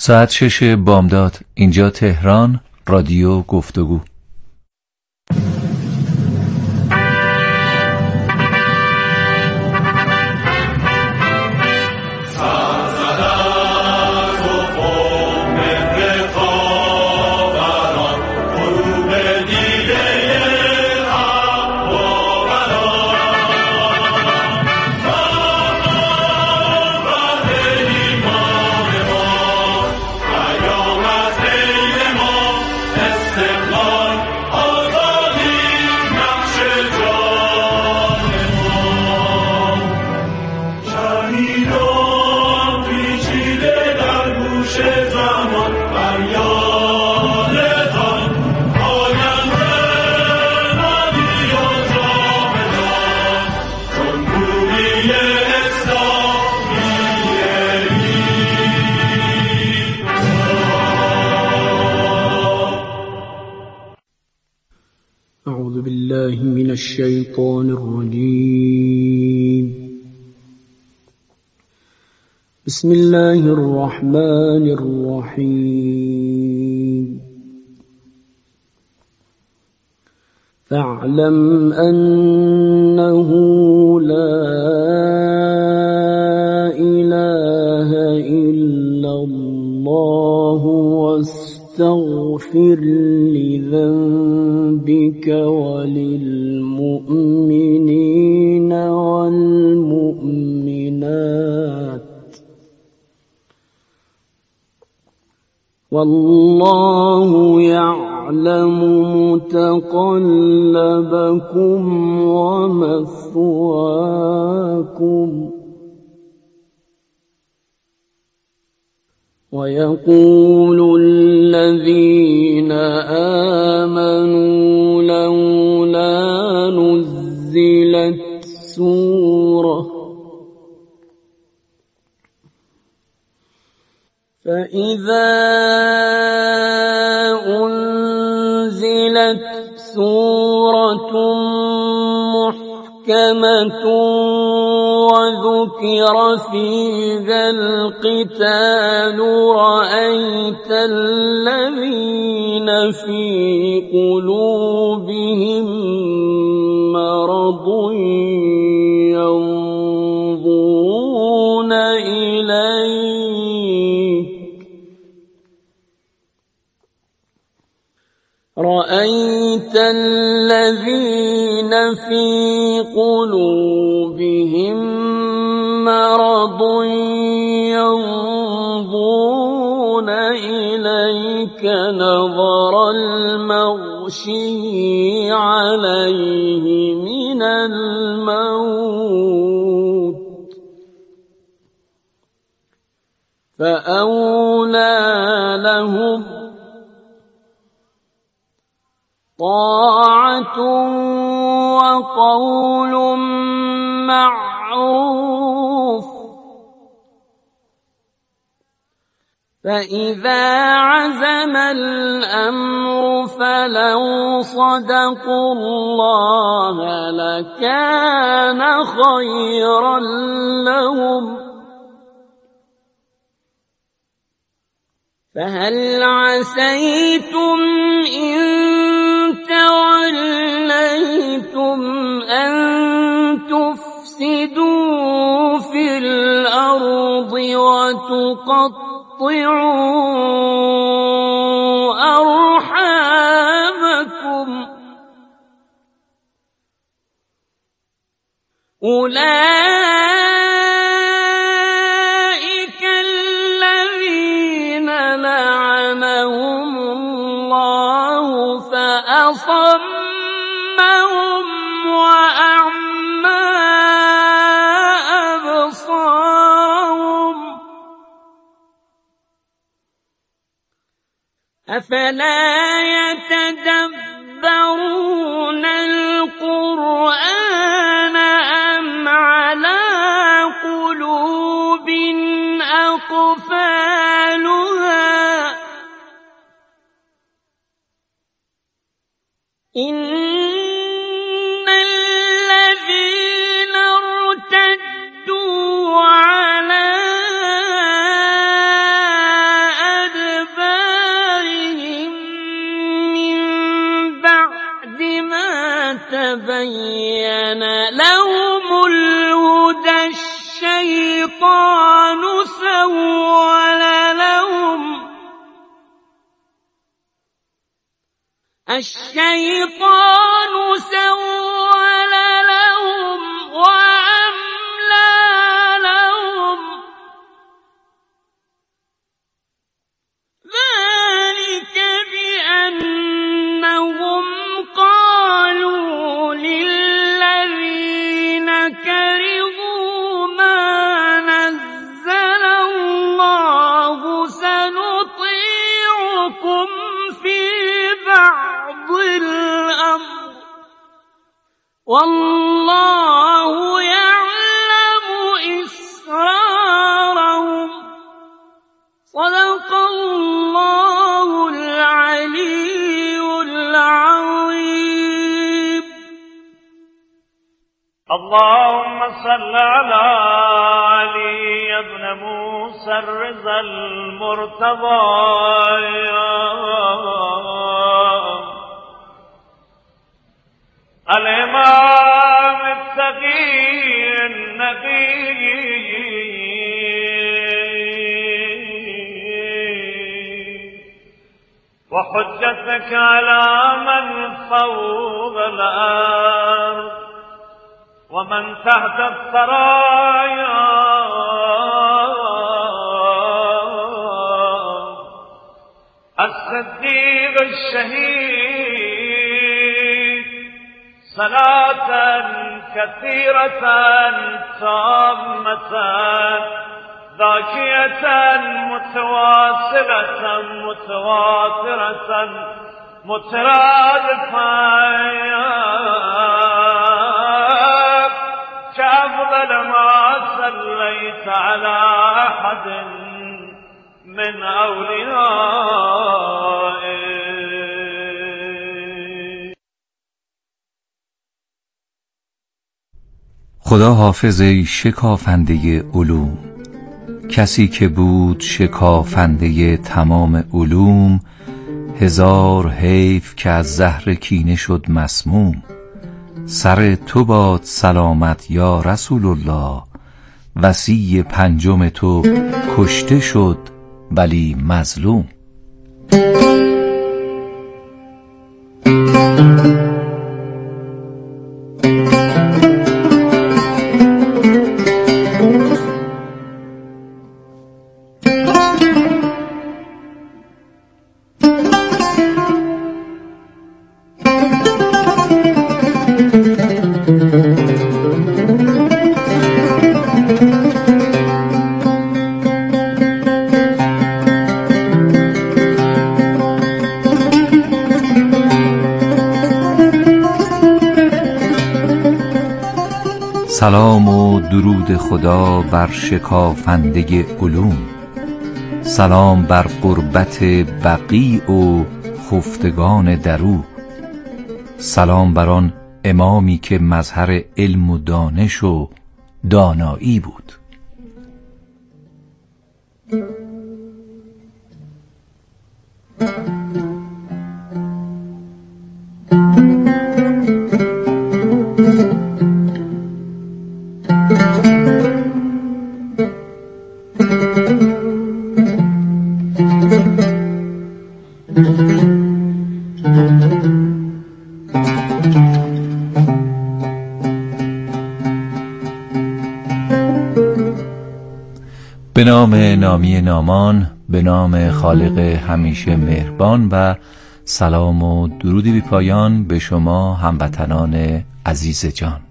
ساعت 6 بامداد. اینجا تهران، رادیو گفتگو. أعوذ بالله من الشيطان الرجيم. بسم الله الرحمن الرحيم. فاعلم أنه لا إله إلا الله واستغفر لذنبك وللمؤمنين والمؤمنات والله يعلم متقلبكم ومثواكم. ويقول الذين آمنوا لولا نزلت سورة فإذا أنزلت سورة محكمة وذكر فيها القتال رأيت الذين في قلوبهم مرض ينظرون إليك رأيت الذين في قلوبهم مرض ينظرون إليك نظر المغشي عليه من الموت فأولى لهم طاعة وقول معروف. فإذا عزم الأمر فلو صدقوا الله لكان خيرا لهم. فهل عسيتم إن توليتم أن تفسدوا في الأرض وتقطعوا أرحامكم أولئك الذين لعنهم الله فأصمهم وأعمى أبصارهم أفلا يتدبرون القرآن أم على قلوب أقفالها إن الذين ارتدوا على زين لهم الهدى الشيطان سول لهم وأملى لهم ذلك بأنهم قالوا للذين كرهوا ما نزل الله سنطيعكم في بعض الأمر والله يعلم إسرارهم صدق الله العلي العظيم. اللهم صل على علي بن موسى الرضا المرتضى الإمام التقي النبي وحجتك على من فوق الأرض ومن تحت الثرايا الصديق الشهيد صلاة كثيرة تامة ذاكية متواصلة متواترة مترادفة كأفضل ما صليت على أحد من أوليائك. خدا حافظ ای شکافنده علوم، کسی که بود شکافنده تمام علوم، هزار حیف که از زهر کینه شد مسموم. سر تو باد سلامت یا رسول الله، وصی پنجم تو کشته شد ولی مظلوم. سلام و درود خدا بر شکافنده علوم، سلام بر قربت بقیع و خفتگان درو، سلام بر آن امامی که مظهر علم و دانش و دانایی بود. به نام نامی نامان، به نام خالق همیشه مهربان و سلام و درودی بی پایان به شما هموطنان عزیز جان.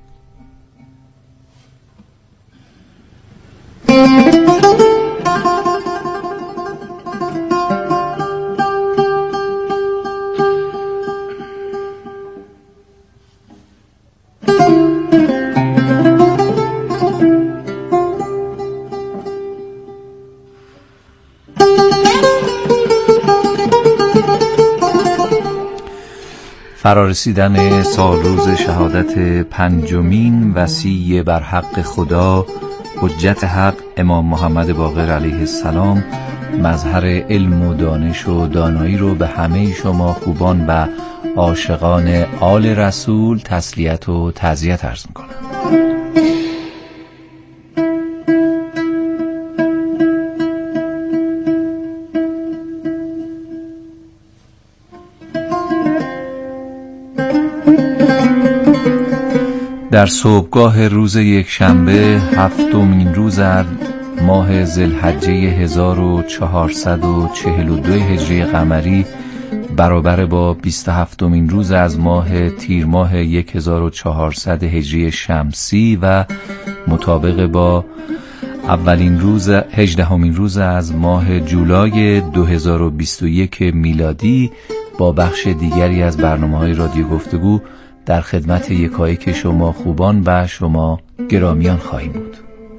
فرارسیدن سالروز شهادت پنجمین وصی بر حق خدا حجت حق امام محمد باقر علیه السلام مظهر علم و دانش و دانایی رو به همه شما خوبان و عاشقان آل رسول تسلیت و تعزیت عرض می‌کنم. در صبحگاه روز یکشنبه 7مین روز ماه ذوالحجه 1442 هجری قمری برابر با 27مین روز از ماه تیر ماه 1400 هجری شمسی و مطابق با 18مین روز از ماه جولای 2021 میلادی با بخش دیگری از برنامه‌های رادیو گفتگو در خدمت یکایک شما خوبان و شما گرامیان خواهیم بود.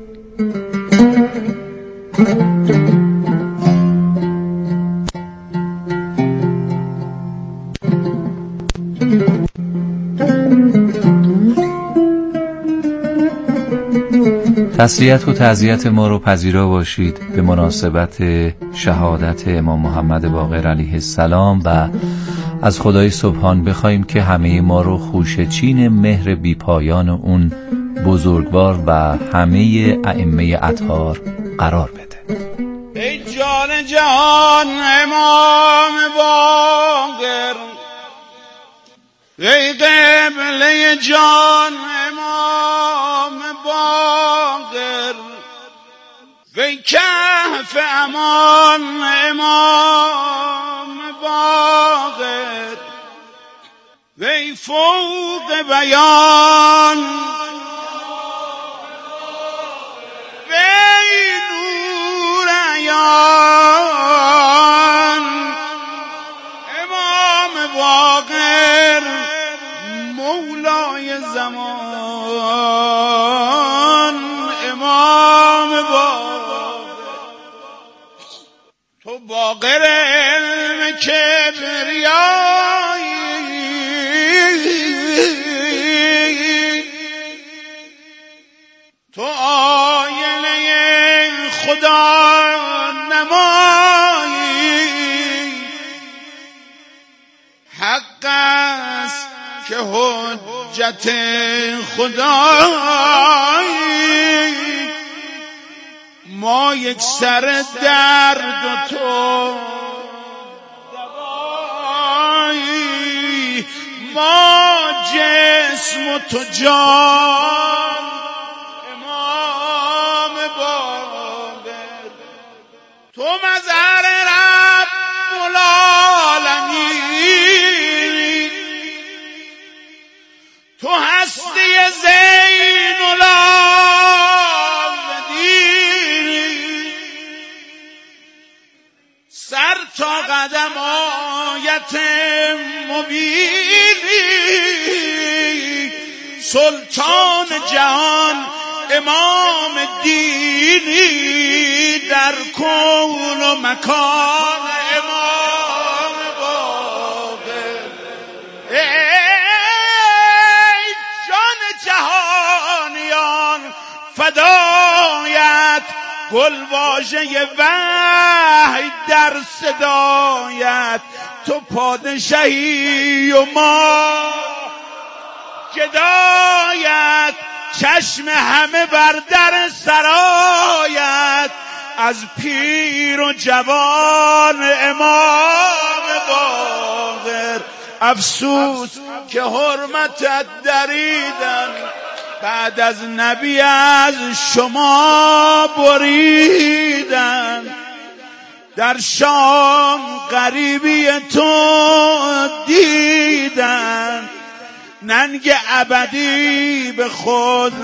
تسلیت و تعزیت ما رو پذیرا باشید به مناسبت شهادت امام محمد باقر علیه السلام و از خدای سبحان بخوایم که همه ما رو خوشچین مهر بیپایان اون بزرگوار و همه ائمه اطهار قرار بده. ای جان جهان امام باقر، ای قبله جان امام باقر، وی کهف امان امام باقر، وی فوق بیان، وی نور عیان، امام باقر مولای زمان، امام باقر تو باقر علم کبریایی، تو آینه خدا نمایی، حق است که حجت خدایی، ما یک سر درد و تو دوایی، ما جسم و تو جان، امام باقر تو مظهر رب العالمین، تو هستی زین العابدین، سر تا قدم آیت مبینی، سلطان جهان امام دینی، در کون و مکان امام باقر، ای جان جهانیان فدایت، گل واژه وحی در صدایت، تو پادشاهی و ما گدایت، چشم همه بر در سرایت، از پیر و جوان امام باقر، افسوس که حرمتت دریدن، بعد از نبی از شما بریدن، در شام غریبی تو دیدن، ننگ ابدی به خود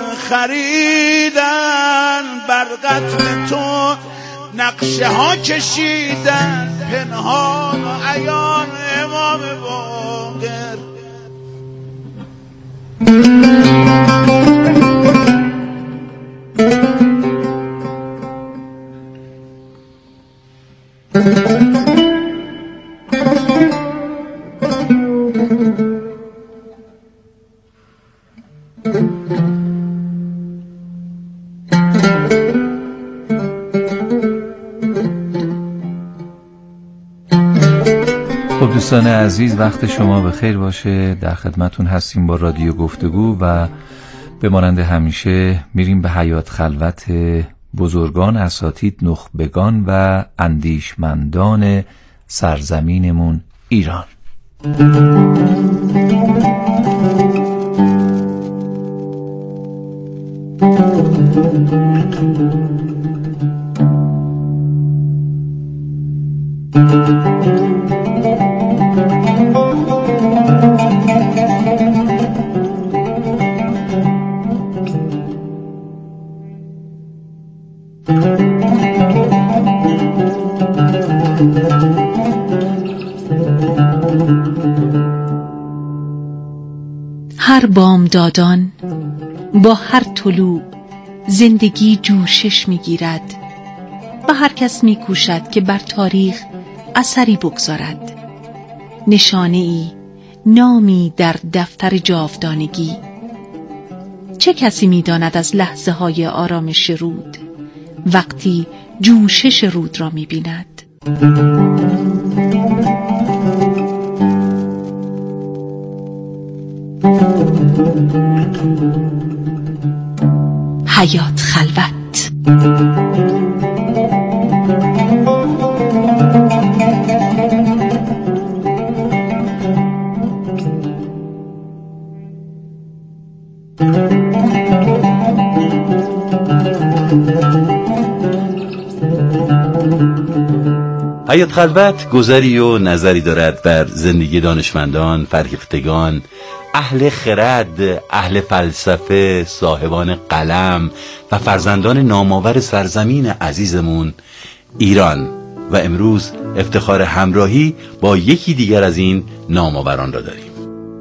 خریدن، بر قتل تو نقشه ها کشیدن، پنهان و عیان امام باقر. دوستان عزیز، وقت شما بخیر باشه. در خدمتون هستیم با رادیو گفتگو و به مانند همیشه میریم به حیات خلوت بزرگان، اساتید، نخبگان و اندیشمندان سرزمینمون ایران. هر بامدادان با هر طلوع زندگی جوشش میگیرد و هر کس میکوشد که بر تاریخ اثری بگذارد، نشانه ای، نامی در دفتر جاودانگی. چه کسی میداند از لحظه های آرامش رود وقتی جوشش رود را میبیند؟ حیات خلوت. حیات خلوت گذری و نظری دارد بر زندگی دانشمندان، فرهیختگان، اهل خرد، اهل فلسفه، صاحبان قلم و فرزندان نامآور سرزمین عزیزمون ایران. و امروز افتخار همراهی با یکی دیگر از این نامآوران را داریم.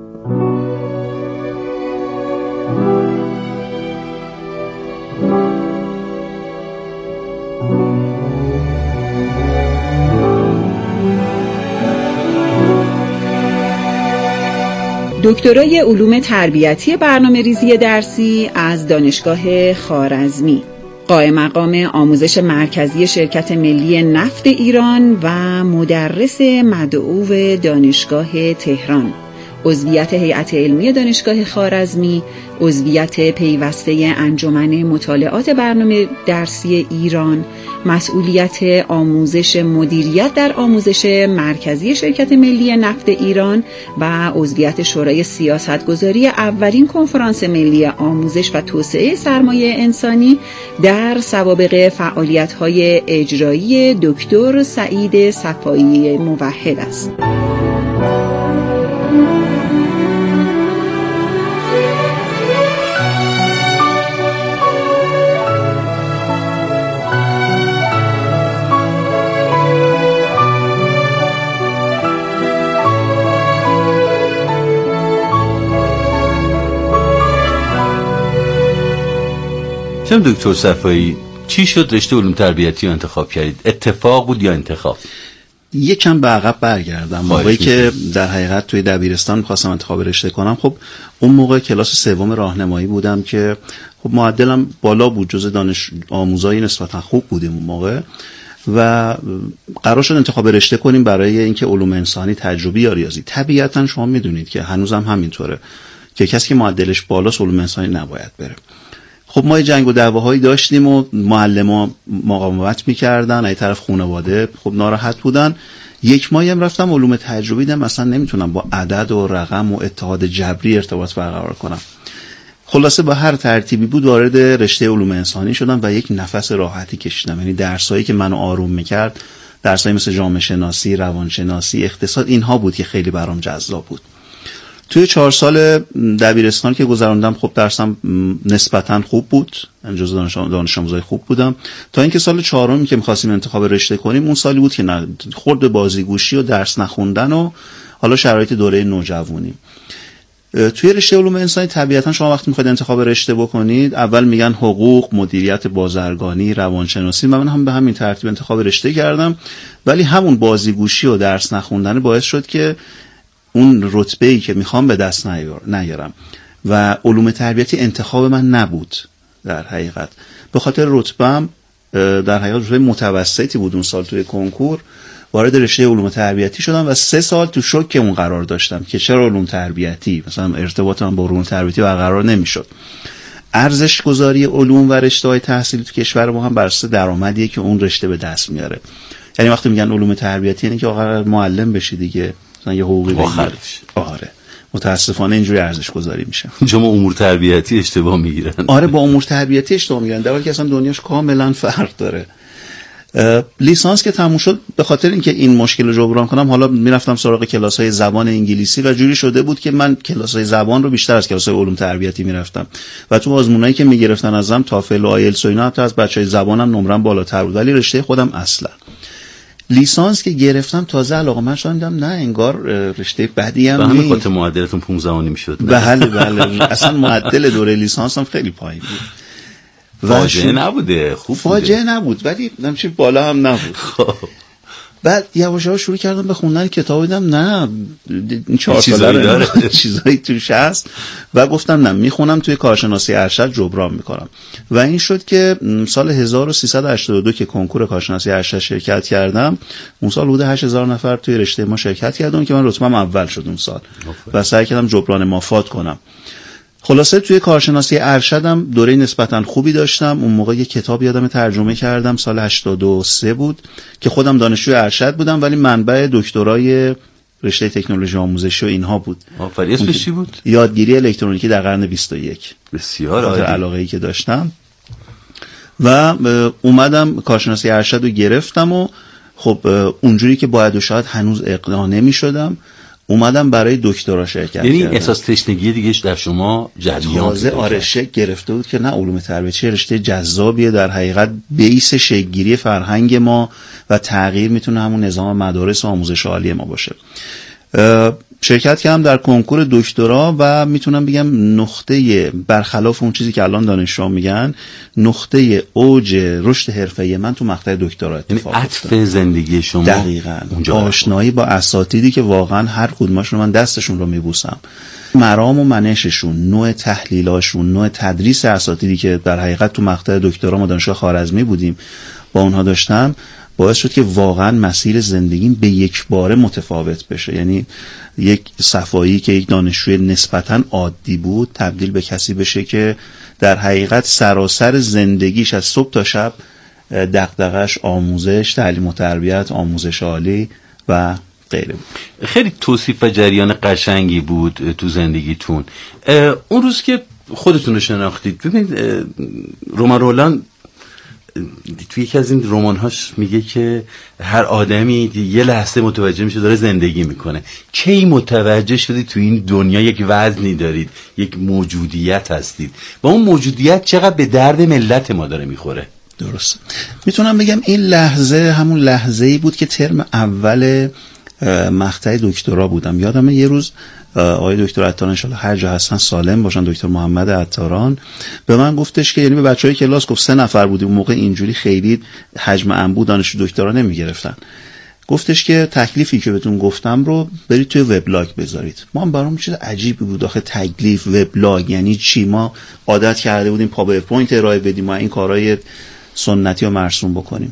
دکترای علوم تربیتی برنامه‌ریزی درسی از دانشگاه خوارزمی، قائم مقام آموزش مرکزی شرکت ملی نفت ایران و مدرس مدعو دانشگاه تهران، عضویت هیئت علمی دانشگاه خوارزمی، عضویت پیوسته انجمن مطالعات برنامه درسی ایران، مسئولیت آموزش مدیریت در آموزش مرکزی شرکت ملی نفت ایران و عضویت شورای سیاستگذاری اولین کنفرانس ملی آموزش و توسعه سرمایه انسانی در سوابق فعالیت‌های اجرایی دکتر سعید صفایی موحد است. شما دکتر صفایی، چی شد رشته علوم تربیتی رو انتخاب کردید؟ اتفاق بود یا انتخاب؟ یکم به عقب برگردم. موقعی که در حقیقت توی دبیرستان می‌خواستم انتخاب رشته کنم، خب اون موقع کلاس سوم راهنمایی بودم که خب معدلم بالا بود، جزء دانش آموزای نسبتا خوب بودیم اون موقع و قرار شد انتخاب رشته کنیم برای اینکه علوم انسانی، تجربی یا ریاضی. طبیعتاً شما میدونید که هنوزم همینطوره که کسی که معدلش بالاست علوم انسانی نباید بره. خب ما جنگ و دعواهایی داشتیم و معلم‌ها مقاومت می‌کردن، از طرف خانواده خب ناراحت بودن. یک ماهی هم رفتم علوم تجربی، دیدم مثلا نمیتونم با عدد و رقم و اتحاد جبری ارتباط برقرار کنم. خلاصه با هر ترتیبی بود وارد رشته علوم انسانی شدم و یک نفس راحتی کشیدم. یعنی درسایی که منو آروم می‌کرد، درسایی مثل جامعه شناسی، روانشناسی، اقتصاد، اینها بود که خیلی برام جذاب بود. توی 4 سال دبیرستان که گذراندم خب درسم نسبتاً خوب بود، جزو دانش آموزای خوب بودم، تا اینکه سال 4م که می‌خواستیم انتخاب رشته کنیم اون سالی بود که خورد به بازیگوشی و درس نخوندن و حالا شرایط دوره نوجوانی. توی رشته علوم انسانی طبیعتاً شما وقتی می‌خواید انتخاب رشته بکنید اول میگن حقوق، مدیریت بازرگانی، روانشناسی. من هم به همین ترتیب انتخاب رشته کردم، ولی همون بازیگوشی و درس نخوندن باعث شد که اون رتبه‌ای که میخوام به دست نیارم و علوم تربیتی انتخاب من نبود. در حقیقت به خاطر رتبه‌ام در حقیقت رتبه متوسطی بود اون سال توی کنکور، وارد رشته علوم تربیتی شدم و 3 سال تو شوک اون قرار داشتم که چرا علوم تربیتی، مثلا ارتباط من با علوم تربیتی برقرار نمیشد. ارزش گذاری علوم و رشته‌های تحصیلی تو کشور ما هم بر اساس درآمدیه که اون رشته به دست میاره. یعنی وقتی میگن علوم تربیتی یعنی که آخر معلم بشی دیگه، مثلا یه حقوقی بگیری. آره متاسفانه اینجوری ارزش گذاری میشه. شما امور تربیتی اشتباه میگیرن. آره با امور تربیتی اشتباه میگیرن، در حالی که اصلا دنیاش کاملا فرق داره. لیسانس که تموم شد، به خاطر اینکه این مشکل رو جبران کنم حالا میرفتم سراغ کلاس‌های زبان انگلیسی و جوری شده بود که من کلاس‌های زبان رو بیشتر از کلاس‌های علوم تربیتی میرفتم و تو آزمونایی که میگرفتن ازم تافل و آیلتس و اینا حتی از بچهای زبانم نمرم بالاتر بود، ولی رشته خودم اصلا. لیسانس که گرفتم تازه علاقه‌مند شدم، نه انگار رشته بدی هم نیست. به همین خاطر معدلتون 15 میشد. بله اصلا معدل دوره لیسانسم خیلی پایین بود. فاجعه نبوده، خوب فاجعه نبود ولی نمیشه بالا هم نبود. بعد یواش شروع کردم به خوندن کتاب، دیدم نه این 4 ساله داره چیزایی توش هست و گفتم نه میخونم، توی کارشناسی ارشد جبران میکنم و این شد که سال 1382 که کنکور کارشناسی ارشد شرکت کردم، اون سال حدود 8000 نفر توی رشته ما شرکت کردن که من رتبه‌ام اول شد اون سال و سعی کردم جبران مافات کنم. خلاصه توی کارشناسی ارشدم دوره نسبتاً خوبی داشتم. اون موقع یه کتاب یادم ترجمه کردم، سال 83 بود که خودم دانشجوی ارشد بودم ولی منبع دکترای رشته تکنولوژی آموزشی و اینها بود. آفرین. اسمش چی بود؟ یادگیری الکترونیکی در قرن 21. بسیار عالی. علاقه‌ای که داشتم و اومدم کارشناسی ارشد رو گرفتم و خب اونجوری که باید و شاید هنوز اقناع نمی‌شدم، اومدم برای دکترا شرکت کردم. یعنی احساس تشنگی دیگه در شما جریان تازه آرشه گرفته بود که نه علوم تربیتی رشته جذابیه، در حقیقت بیس شکل‌گیری فرهنگ ما و تغییر میتونه همون نظام مدارس و آموزش عالی ما باشه. شرکت کردم در کنکور دکترا و میتونم بگم نقطه برخلاف اون چیزی که الان دانشجوها میگن، نقطه اوج رشد حرفه‌ای من تو مقطع دکترا اتفاق افتاد. عطف زندگی شما دقیقاً آشنایی با اساتیدی که واقعا هر کدومشون من دستشون رو میبوسم، مرام و منششون، نوع تحلیلاشون، نوع تدریس اساتیدی که در حقیقت تو مقطع دکترا ما دانشگاه خوارزمی بودیم با اونها داشتم، باعث شد که واقعا مسیر زندگیم به یک باره متفاوت بشه. یعنی یک صفایی که یک دانشجوی نسبتاً عادی بود تبدیل به کسی بشه که در حقیقت سراسر زندگیش از صبح تا شب دغدغش آموزش، تعلیم و تربیت، آموزش عالی و غیره بود. خیلی توصیف و جریان قشنگی بود تو زندگیتون. اون روز که خودتون رو شناختید، ببینید رومان رولان توی یکی از این رمان‌هاش میگه که هر آدمی یه لحظه متوجه میشه داره زندگی میکنه. کی متوجه شدید تو این دنیا یک وزنی دارید، یک موجودیت هستید و اون موجودیت چقدر به درد ملت ما داره میخوره؟ درست. میتونم بگم این لحظه همون لحظه‌ای بود که ترم اول مقطع دکترا بودم. یادمه یه روز آقای دکتر عطاران، انشالله هر جا هستن سالم باشن، دکتر محمد عطاران به من گفتش که، یعنی به بچهای کلاس گفت، 3 نفر بودیم اون موقع، اینجوری خیلی حجم انبوه دانشجو دکترا نمیگرفتن، گفتش که تکلیفی که بهتون گفتم رو برید توی وبلاگ بذارید. ما هم برام چیز عجیبی بود آخه تکلیف وبلاگ یعنی چی؟ ما عادت کرده بودیم پاورپوینت ارائه بدیم و این کارهای سنتی رو مرسوم بکنیم.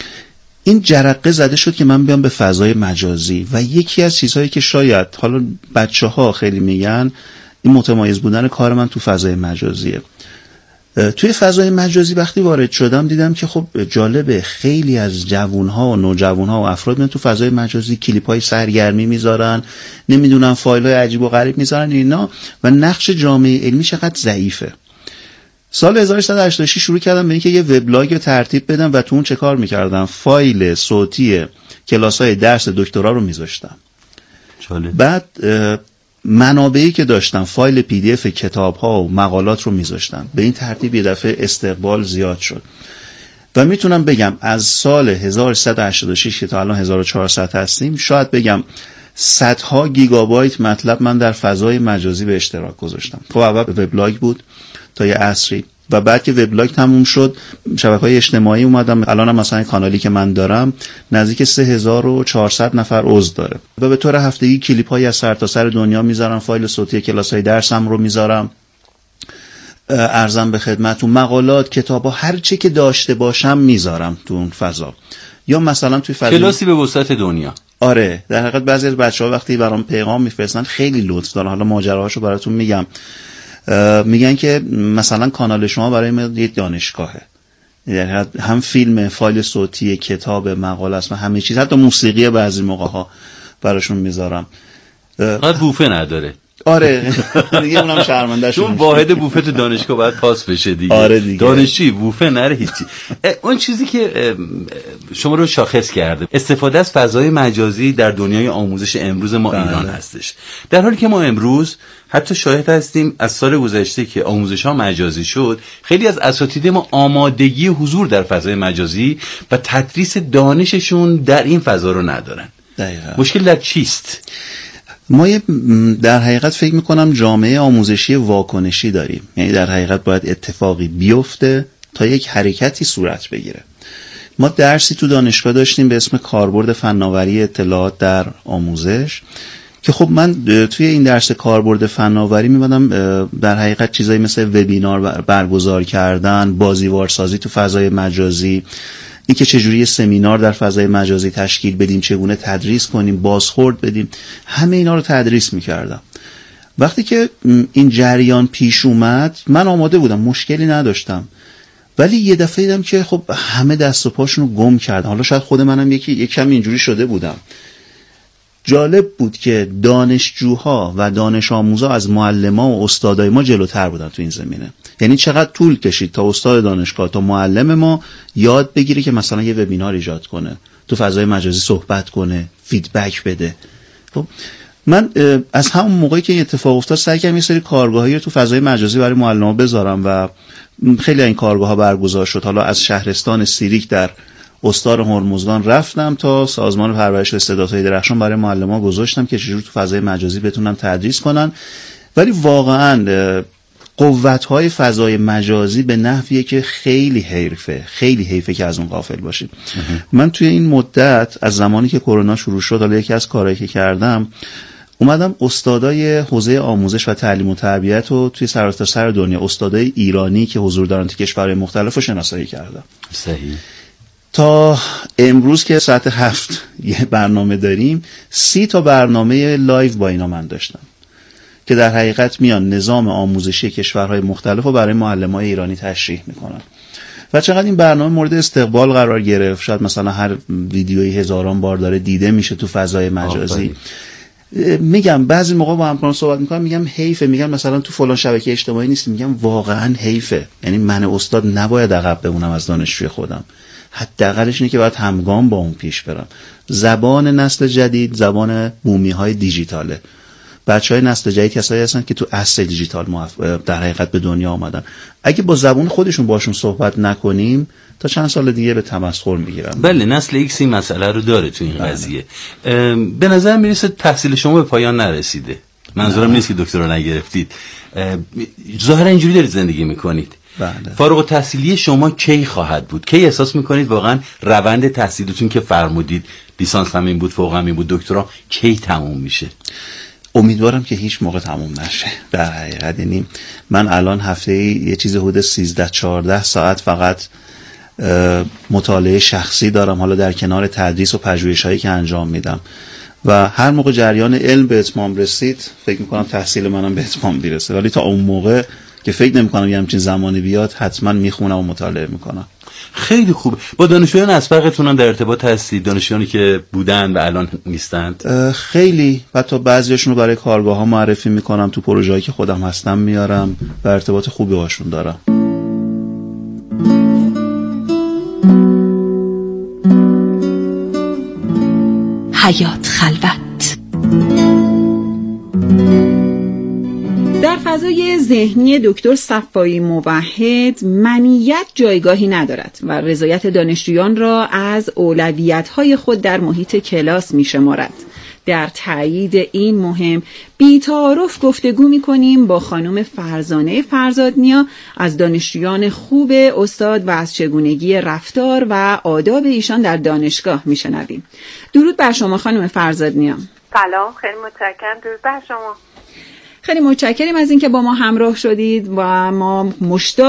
این جرقه زده شد که من بیام به فضای مجازی و یکی از چیزهایی که شاید حالا بچه‌ها خیلی میگن این متمایز بودن کار من تو فضای مجازیه. توی فضای مجازی وقتی وارد شدم دیدم که خب جالبه، خیلی از جوانها و نوجوانها و افراد میان تو فضای مجازی کلیپ‌های سرگرمی میذارن، نمیدونم فایل‌های عجیب و غریب میذارن اینا، و نقش جامعه علمی چقدر ضعیفه. سال 1886 شروع کردم به اینکه یه وبلاگ ترتیب بدم و تو اون چه کار میکردم؟ فایل صوتی کلاس‌های درس دکترا رو میذاشتم. بعد منابعی که داشتم، فایل PDF کتاب‌ها و مقالات رو میذاشتم. به این ترتیب یه دفعه استقبال زیاد شد و میتونم بگم از سال 1386 که تا الان 1400 هستیم، شاید بگم صدها گیگابایت مطلب من در فضای مجازی به اشتراک گذاشتم. خب اول وبلاگ بود تا یه عصری و بعد که وبلاگ تموم شد شبکه‌های اجتماعی اومدم. الان هم مثلا کانالی که من دارم نزدیک 3400 نفر عضو داره و به طور هفتگی کلیپ‌های از سرتاسر دنیا میذارم، فایل صوتی کلاس‌های درسم رو میذارم، ارزم به خدمتتون مقالات، کتاب‌ها، هر چی که داشته باشم میذارم تو اون فضا. یا مثلا توی فضای کلاسی به وسعت دنیا. آره در حقیقت بعضی از بچه‌ها وقتی برام پیغام میفرستن خیلی لطف دارن. حالا ماجراهاشو براتون میگم. میگن که مثلا کانال شما برای ما یه دانشگاهه، یعنی هم فیلم، فایل صوتی، کتاب، مقاله است، همه چیز، حتی موسیقی بعضی موقع‌ها براشون میذارم. فقط بوفه نداره. آره دیگه اونم شرمنده شون، چون واحد بوفه تو دانشگاه باید پاس بشه دیگه. آره دیگه. دانشجوی بوفه نره هیچی. اون چیزی که شما رو شاخص کرده استفاده از فضای مجازی در دنیای آموزش امروز ما ایران هستش، در حالی که ما امروز حتی شاهد هستیم از سال گذشته که آموزش ها مجازی شد، خیلی از اساتید ما آمادگی حضور در فضای مجازی و تدریس دانششون در این فضا رو ندارن. دقیقاً. مشکل در چیست؟ ما در حقیقت فکر میکنم جامعه آموزشی واکنشی داریم، یعنی در حقیقت باید اتفاقی بیفته تا یک حرکتی صورت بگیره. ما درسی تو دانشگاه داشتیم به اسم کاربرد فناوری اطلاعات در آموزش که خب من توی این درس کاربرد فناوری می‌بینم در حقیقت چیزایی مثل وبینار برگزار کردن، بازیوارسازی تو فضای مجازی، این که چجوری سمینار در فضای مجازی تشکیل بدیم، چگونه تدریس کنیم، بازخورد بدیم، همه اینا رو تدریس می‌کردم. وقتی که این جریان پیش اومد من آماده بودم، مشکلی نداشتم، ولی یه دفعه دیدم که خب همه دست و پاشون رو گم کردن. حالا شاید خود منم یک کم اینجوری شده بودم. جالب بود که دانشجوها و دانش آموزا از معلما و استادای ما جلوتر بودن تو این زمینه. یعنی چقدر طول کشید تا استاد دانشگاه تا معلم ما یاد بگیره که مثلا یه وبینار ایجاد کنه، تو فضای مجازی صحبت کنه، فیدبک بده. خب من از همون موقعی که این اتفاق افتاد سعی کردم یه سری کارگاهی رو تو فضای مجازی برای معلما بذارم و خیلی این کارگاه‌ها برگزار شد. حالا از شهرستان سیریک در استان هرمزگان رفتم تا سازمان پرورش استعدادهای درخشان برای معلمان گذاشتم که چجوری تو فضای مجازی بتونن تدریس کنن. ولی واقعا قوت‌های فضای مجازی به نحویه که خیلی حیفه که از اون غافل باشید. من توی این مدت از زمانی که کرونا شروع شد، حالا یکی از کارهایی که کردم اومدم استادای حوزه آموزش و تعلیم و تربیت رو توی سرتاسر دنیا، استادای ایرانی که حضور دارن تو کشورهای مختلف رو شناسایی کردم. صحیح. تا امروز که ساعت 7 یه برنامه داریم، 30 تا برنامه لایو با اینا من داشتم که در حقیقت میان نظام آموزشی کشورهای مختلف رو برای معلمای ایرانی تشریح میکنن و چقدر این برنامه مورد استقبال قرار گرفت. شاید مثلا هر ویدیویی هزاران بار داره دیده میشه تو فضای مجازی. میگم بعضی موقع با همکاران صحبت میکنم میگم حیفه، میگم مثلا تو فلان شبکه اجتماعی نیست، میگم واقعا حیفه. یعنی من استاد نباید عقب بمونم از دانشجوی خودم، حداقلش اینه که باید همگام با اون پیش برم. زبان نسل جدید زبان بومی‌های دیجیتاله. بچهای نسل جدید کسایی هستن که تو عصر دیجیتال در حقیقت به دنیا آمدن. اگه با زبان خودشون باشون صحبت نکنیم تا چند سال دیگه به تمسخر میگیرن. بله، نسل ایکس این مسئله رو داره تو این قضیه. به نظر میرسه تحصیل شما به پایان نرسیده. منظورم نیست که دکترا نگرفتید، ظاهرا اینجوری دارید زندگی میکنید. بله. فارغ التحصیلی شما کی خواهد بود؟ کی احساس میکنید واقعا روند تحصیلتون که فرمودید لیسانس هم این بود، فوق هم این بود، دکترا کی تموم میشه؟ امیدوارم که هیچ موقع تموم نشه. در حقیقت یعنی من الان هفته‌ای یه چیز حدود 13-14 ساعت فقط مطالعه شخصی دارم، حالا در کنار تدریس و پژوهش‌هایی که انجام میدم و هر موقع جریان علم به اتمام رسید فکر میکنم تحصیل منم به اتمام میرسه. ولی تا اون موقع که فکر نمیکنم یه همچین زمانی بیاد حتما میخونم و مطالعه میکنم. خیلی خوب. با دانشجویان اسبقتون هم در ارتباط هستید؟ دانشجویانی که بودن و الان نیستند؟ خیلی، حتی بعضیاشون رو برای کارگاه ها معرفی میکنم، تو پروژه‌ای که خودم هستم میارم و ارتباط خوبی باشون دارم. حیات خلوت. در فضای ذهنی دکتر صفایی موحد منیت جایگاهی ندارد و رضایت دانشجویان را از اولویت‌های خود در محیط کلاس می‌شمارد. در تایید این مهم بی‌تعارف گفتگو می‌کنیم با خانم فرزانه فرزادنیا از دانشجویان خوب استاد و از چگونگی رفتار و آداب ایشان در دانشگاه می‌شنویم. درود بر شما خانم فرزادنیا. سلام، خیلی متشکرم. درود بر شما. خیلی متشکریم از اینکه با ما همراه شدید و ما مشتاق